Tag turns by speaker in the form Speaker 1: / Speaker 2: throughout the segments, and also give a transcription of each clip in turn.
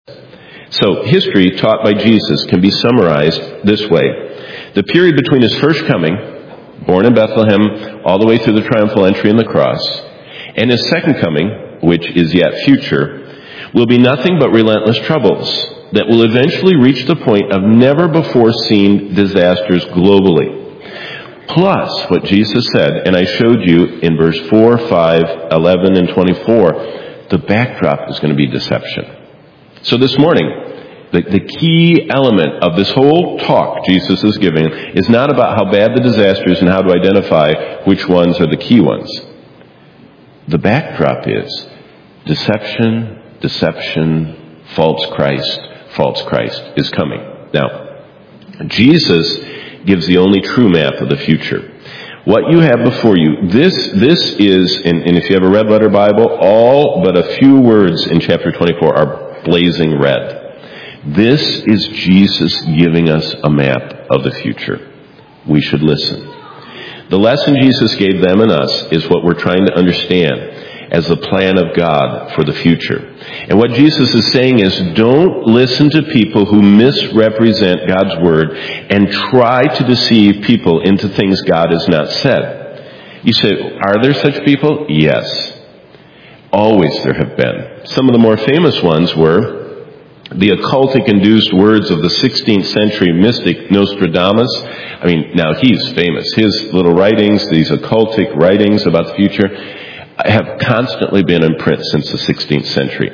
Speaker 1: So history taught by Jesus can be summarized this way. The period between his first coming, born in Bethlehem, all the way through the triumphal entry and the cross, and his second coming, which is yet future, will be nothing but relentless troubles that will eventually reach the point of never before seen disasters globally. Plus what Jesus said, and I showed you in verse 4, 5, 11, and 24, the backdrop is going to be deception. So this morning, the key element of this whole talk Jesus is giving is not about how bad the disaster is and how to identify which ones are the key ones. The backdrop is deception, deception, false Christ is coming. Now, Jesus gives the only true map of the future. What you have before you, this is, and if you have a red letter Bible, all but a few words in chapter 24 are blazing red. This is Jesus giving us a map of the future. We should listen. The lesson Jesus gave them and us is what we're trying to understand as the plan of God for the future. And what Jesus is saying is, don't listen to people who misrepresent God's word and try to deceive people into things God has not said. You say, are there such people? Yes. Always there have been. Some of the more famous ones were the occultic-induced words of the 16th century mystic Nostradamus. I mean, now he's famous. His little writings, these occultic writings about the future, have constantly been in print since the 16th century.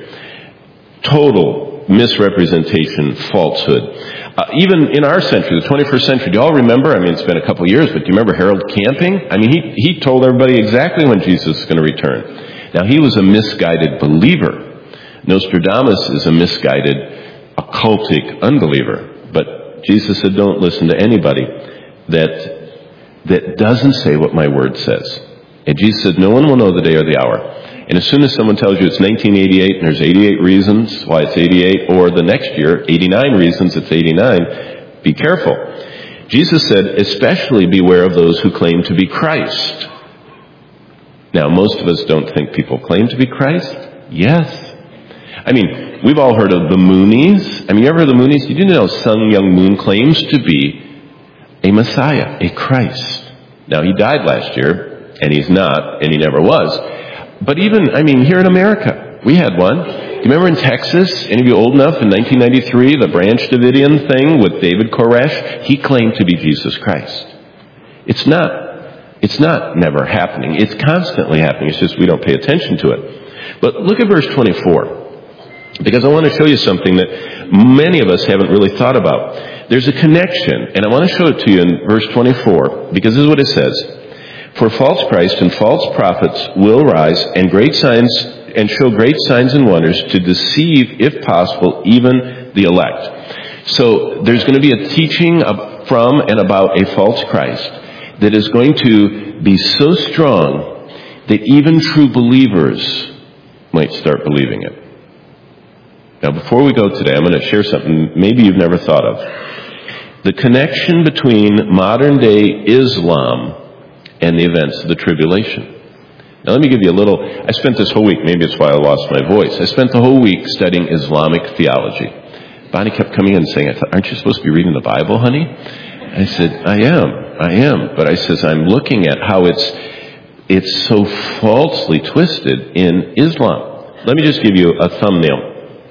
Speaker 1: Total misrepresentation, falsehood. Even in our century, the 21st century, do you all remember? I mean, it's been a couple of years, but do you remember Harold Camping? I mean, he told everybody exactly when Jesus is going to return. Now, he was a misguided believer. Nostradamus is a misguided, occultic unbeliever. But Jesus said, don't listen to anybody that doesn't say what my word says. And Jesus said, no one will know the day or the hour. And as soon as someone tells you it's 1988 and there's 88 reasons why it's 88, or the next year, 89 reasons it's 89, be careful. Jesus said, especially beware of those who claim to be Christ. Now, most of us don't think people claim to be Christ. Yes. I mean, we've all heard of the Moonies. I mean, you ever heard of the Moonies? Did you know Sun Myung Moon claims to be a Messiah, a Christ? Now, he died last year, and he's not, and he never was. But even, I mean, here in America, we had one. Do you remember in Texas, any of you old enough, in 1993, the Branch Davidian thing with David Koresh? He claimed to be Jesus Christ. It's not never happening. It's constantly happening. It's just we don't pay attention to it. But look at verse 24. Because I want to show you something that many of us haven't really thought about. There's a connection, and I want to show it to you in verse 24, because this is what it says. For false Christ and false prophets will rise and show great signs and wonders to deceive, if possible, even the elect. So there's going to be a teaching from and about a false Christ that is going to be so strong that even true believers might start believing it. Now, before we go today, I'm going to share something maybe you've never thought of. The connection between modern-day Islam and the events of the tribulation. Now, let me give you a little... I spent this whole week, maybe it's why I lost my voice, I spent the whole week studying Islamic theology. Bonnie kept coming in and saying, aren't you supposed to be reading the Bible, honey? I said, I am. But I says, I'm looking at how it's so falsely twisted in Islam. Let me just give you a thumbnail.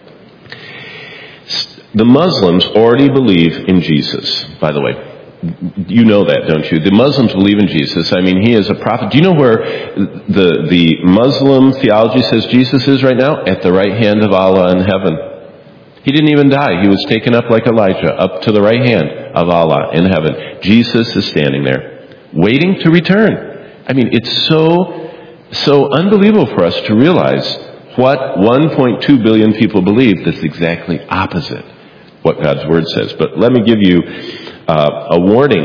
Speaker 1: The Muslims already believe in Jesus, by the way. You know that, don't you? The Muslims believe in Jesus. I mean, he is a prophet. Do you know where the Muslim theology says Jesus is right now? At the right hand of Allah in heaven. He didn't even die. He was taken up like Elijah, up to the right hand of Allah in heaven. Jesus is standing there, waiting to return. I mean, it's so unbelievable for us to realize what 1.2 billion people believe that's exactly opposite what God's Word says. But let me give you a warning.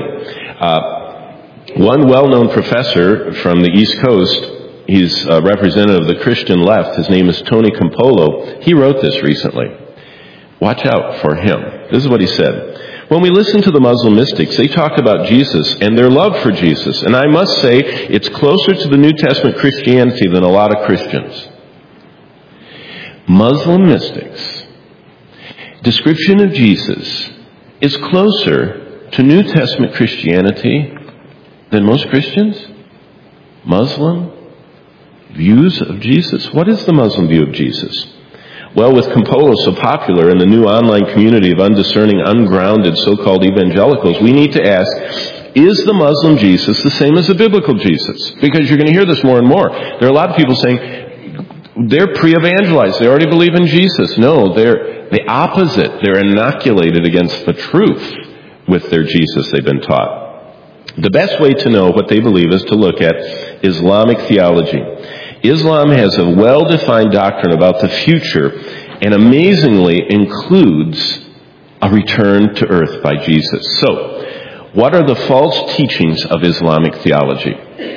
Speaker 1: One well-known professor from the East Coast, he's a representative of the Christian left, his name is Tony Campolo, he wrote this recently. Watch out for him. This is what he said. When we listen to the Muslim mystics, they talk about Jesus and their love for Jesus. And I must say, it's closer to the New Testament Christianity than a lot of Christians. Muslim mystics description of Jesus is closer to New Testament Christianity than most Christians? Muslim views of Jesus? What is the Muslim view of Jesus? Well, with Campolo so popular in the new online community of undiscerning, ungrounded so-called evangelicals, we need to ask, is the Muslim Jesus the same as the biblical Jesus? Because you're going to hear this more and more. There are a lot of people saying they're pre-evangelized. They already believe in Jesus. No, they're the opposite. They're inoculated against the truth with their Jesus they've been taught. The best way to know what they believe is to look at Islamic theology. Islam has a well-defined doctrine about the future and amazingly includes a return to earth by Jesus. So, what are the false teachings of Islamic theology?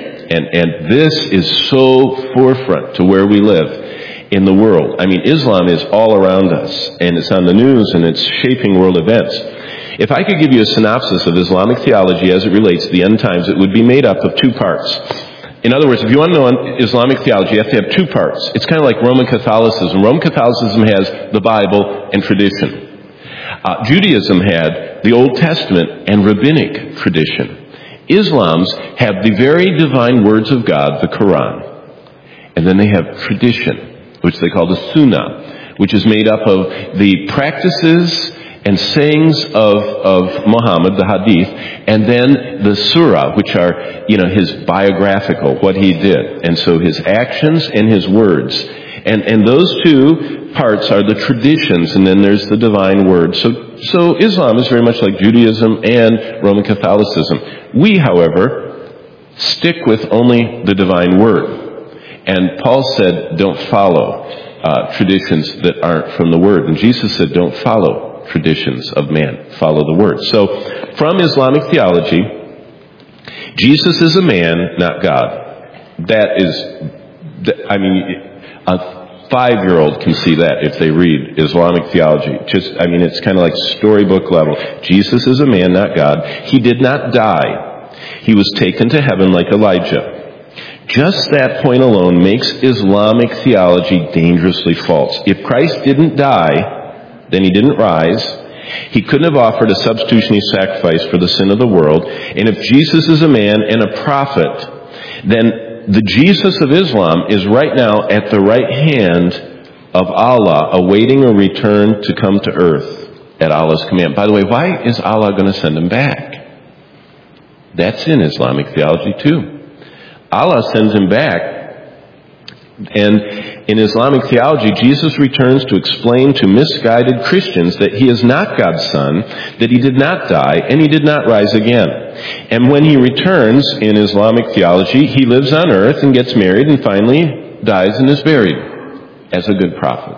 Speaker 1: And this is so forefront to where we live in the world. I mean, Islam is all around us, and it's on the news, and it's shaping world events. If I could give you a synopsis of Islamic theology as it relates to the end times, it would be made up of two parts. In other words, if you want to know Islamic theology, you have to have two parts. It's kind of like Roman Catholicism. Roman Catholicism has the Bible and tradition. Judaism had the Old Testament and rabbinic tradition. Islam's have the very divine words of God, the Quran. And then they have tradition, which they call the Sunnah, which is made up of the practices and sayings of Muhammad, the Hadith, and then the Surah, which are, his biographical, what he did. And so his actions and his words. And those two parts are the traditions, and then there's the divine word. So Islam is very much like Judaism and Roman Catholicism. We, however, stick with only the divine word. And Paul said, don't follow traditions that aren't from the word. And Jesus said, don't follow traditions of man, follow the word. So, from Islamic theology, Jesus is a man, not God. A 5-year-old can see that if they read Islamic theology. It's kind of like storybook level. Jesus is a man, not God. He did not die. He was taken to heaven like Elijah. Just that point alone makes Islamic theology dangerously false. If Christ didn't die, then he didn't rise. He couldn't have offered a substitutionary sacrifice for the sin of the world. And if Jesus is a man and a prophet, then the Jesus of Islam is right now at the right hand of Allah, awaiting a return to come to earth at Allah's command. By the way, why is Allah going to send him back? That's in Islamic theology too. Allah sends him back. And in Islamic theology, Jesus returns to explain to misguided Christians that he is not God's son, that he did not die, and he did not rise again. And when he returns in Islamic theology, he lives on earth and gets married and finally dies and is buried as a good prophet.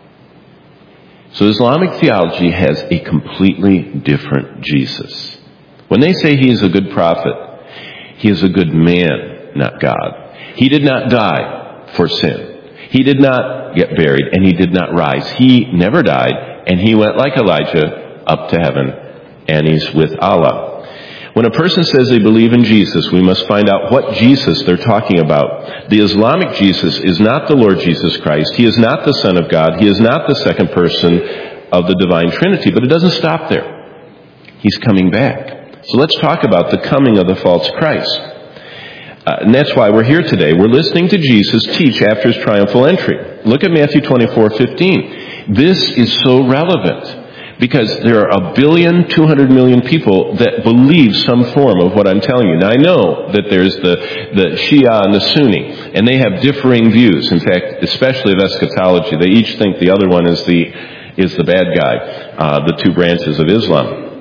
Speaker 1: So Islamic theology has a completely different Jesus. When they say he is a good prophet, he is a good man, not God. He did not die for sin. He did not get buried, and he did not rise. He never died, and he went like Elijah up to heaven, and he's with Allah. When a person says they believe in Jesus, we must find out what Jesus they're talking about. The Islamic Jesus is not the Lord Jesus Christ. He is not the Son of God. He is not the second person of the divine Trinity. But it doesn't stop there. He's coming back. So let's talk about the coming of the false Christ. And that's why we're here today. We're listening to Jesus teach after his triumphal entry. Look at Matthew 24:15. This is so relevant because there are 1,200,000,000 people that believe some form of what I'm telling you. Now, I know that there's the Shia and the Sunni, and they have differing views. In fact, especially of eschatology. They each think the other one is the bad guy, the two branches of Islam.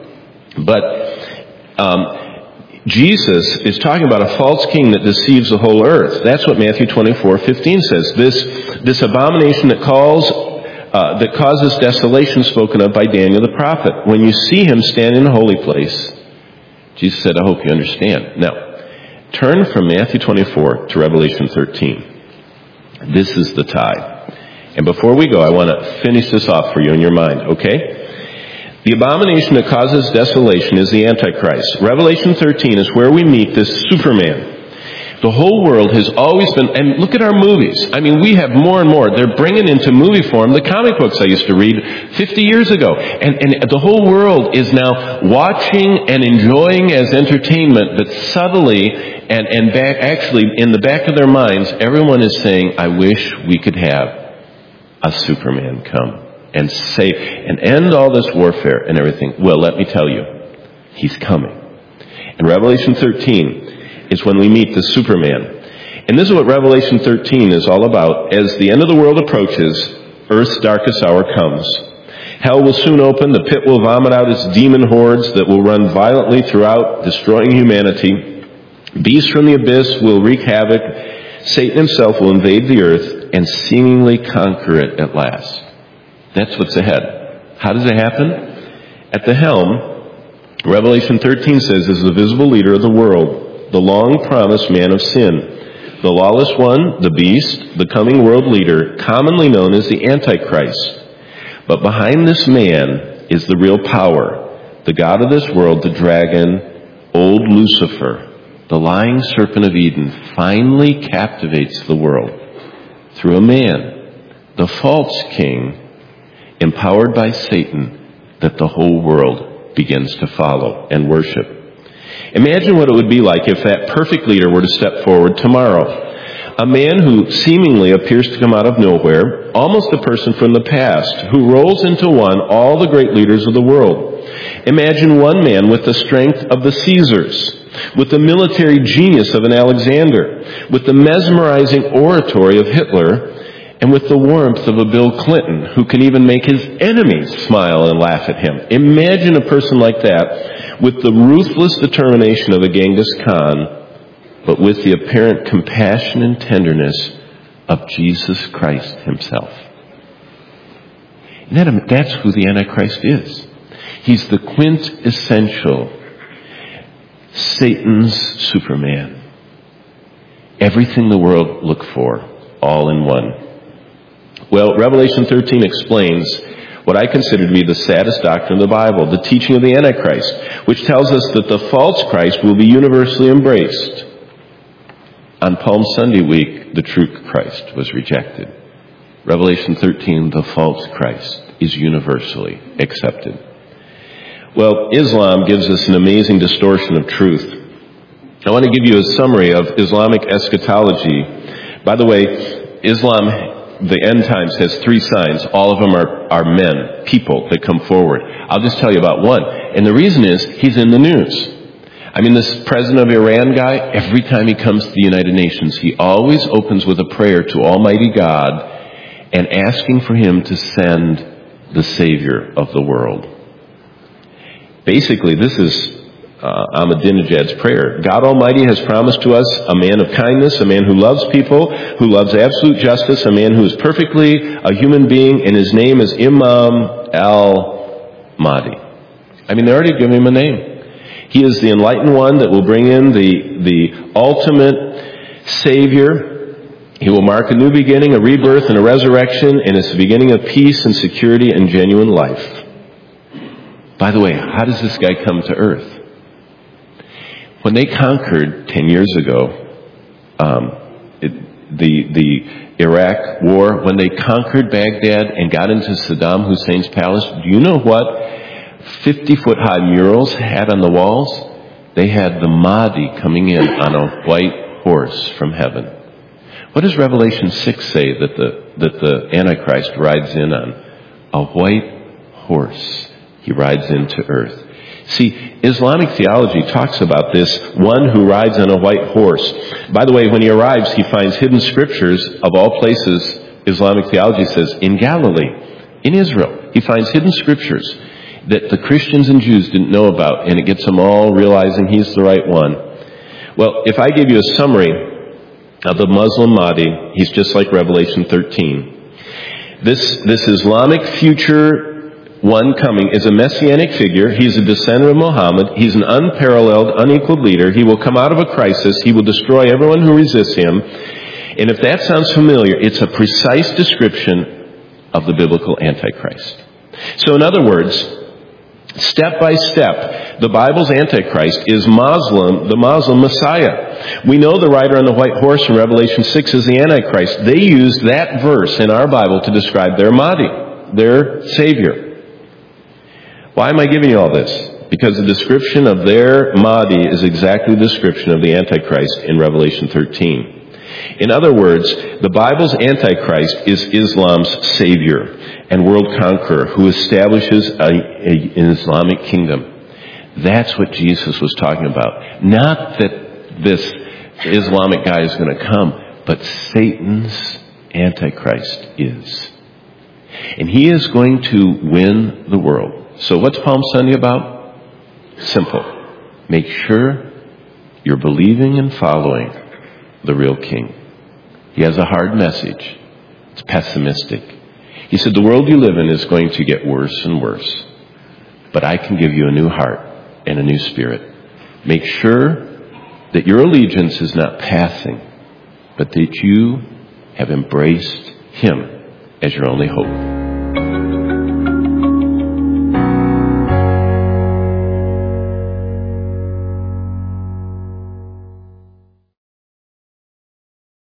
Speaker 1: But Jesus is talking about a false king that deceives the whole earth. That's what Matthew 24:15 says. This abomination that causes desolation spoken of by Daniel the prophet. When you see him stand in a holy place, Jesus said, I hope you understand. Now, turn from Matthew 24 to Revelation 13. This is the tie. And before we go, I want to finish this off for you in your mind, okay? The abomination that causes desolation is the Antichrist. Revelation 13 is where we meet this Superman. The whole world has always been, and look at our movies. I mean, we have more and more. They're bringing into movie form the comic books I used to read 50 years ago. And the whole world is now watching and enjoying as entertainment, but subtly and actually in the back of their minds, everyone is saying, I wish we could have a Superman come and save and end all this warfare and everything. Well, let me tell you, he's coming. And Revelation 13 is when we meet the Superman. And this is what Revelation 13 is all about. As the end of the world approaches, earth's darkest hour comes. Hell will soon open. The pit will vomit out its demon hordes that will run violently throughout, destroying humanity. Beasts from the abyss will wreak havoc. Satan himself will invade the earth and seemingly conquer it at last. That's what's ahead. How does it happen? At the helm, Revelation 13 says, is the visible leader of the world, the long-promised man of sin, the lawless one, the beast, the coming world leader, commonly known as the Antichrist. But behind this man is the real power, the god of this world, the dragon, old Lucifer, the lying serpent of Eden, finally captivates the world through a man, the false king, empowered by Satan, that the whole world begins to follow and worship. Imagine what it would be like if that perfect leader were to step forward tomorrow. A man who seemingly appears to come out of nowhere, almost a person from the past, who rolls into one all the great leaders of the world. Imagine one man with the strength of the Caesars, with the military genius of an Alexander, with the mesmerizing oratory of Hitler, and with the warmth of a Bill Clinton, who can even make his enemies smile and laugh at him. Imagine a person like that with the ruthless determination of a Genghis Khan, but with the apparent compassion and tenderness of Jesus Christ himself. And that's who the Antichrist is. He's the quintessential Satan's Superman. Everything the world looked for, all in one. Well, Revelation 13 explains what I consider to be the saddest doctrine of the Bible, the teaching of the Antichrist, which tells us that the false Christ will be universally embraced. On Palm Sunday week, the true Christ was rejected. Revelation 13, the false Christ is universally accepted. Well, Islam gives us an amazing distortion of truth. I want to give you a summary of Islamic eschatology. By the way, Islam, the end times, has 3 signs. All of them are men, people that come forward. I'll just tell you about one. And the reason is, he's in the news. I mean, this president of Iran guy, every time he comes to the United Nations, he always opens with a prayer to Almighty God and asking for him to send the Savior of the world. Basically, this is Ahmadinejad's prayer. God Almighty has promised to us a man of kindness, a man who loves people, who loves absolute justice, a man who is perfectly a human being, and his name is Imam al-Mahdi. I mean, they already give him a name. He is the enlightened one that will bring in the ultimate Savior. He will mark a new beginning, a rebirth, and a resurrection, and it's the beginning of peace and security and genuine life. By the way, how does this guy come to earth? When they conquered 10 years ago, the Iraq war, when they conquered Baghdad and got into Saddam Hussein's palace, do you know what 50-foot-high murals had on the walls? They had the Mahdi coming in on a white horse from heaven. What does Revelation 6 say that the Antichrist rides in on? A white horse. He rides into earth. See, Islamic theology talks about this one who rides on a white horse. By the way, when he arrives, he finds hidden scriptures of all places, Islamic theology says, in Galilee, in Israel. He finds hidden scriptures that the Christians and Jews didn't know about, and it gets them all realizing he's the right one. Well, if I give you a summary of the Muslim Mahdi, he's just like Revelation 13. This Islamic future one coming is a messianic figure. He's a descendant of Muhammad. He's an unparalleled, unequaled leader. He will come out of a crisis. He will destroy everyone who resists him. And if that sounds familiar, it's a precise description of the biblical Antichrist. So in other words, Step by step, the Bible's Antichrist is the Muslim Messiah. We know the rider on the white horse in Revelation 6 is the Antichrist. They use that verse in our Bible to describe their Mahdi, their Savior. Why am I giving you all this? Because the description of their Mahdi is exactly the description of the Antichrist in Revelation 13. In other words, the Bible's Antichrist is Islam's savior and world conqueror who establishes an Islamic kingdom. That's what Jesus was talking about. Not that this Islamic guy is going to come, but Satan's Antichrist is. And he is going to win the world. So what's Palm Sunday about? Simple. Make sure you're believing and following the real king. He has a hard message. It's pessimistic. He said, the world you live in is going to get worse and worse. But I can give you a new heart and a new spirit. Make sure that your allegiance is not passing, but that you have embraced him as your only hope.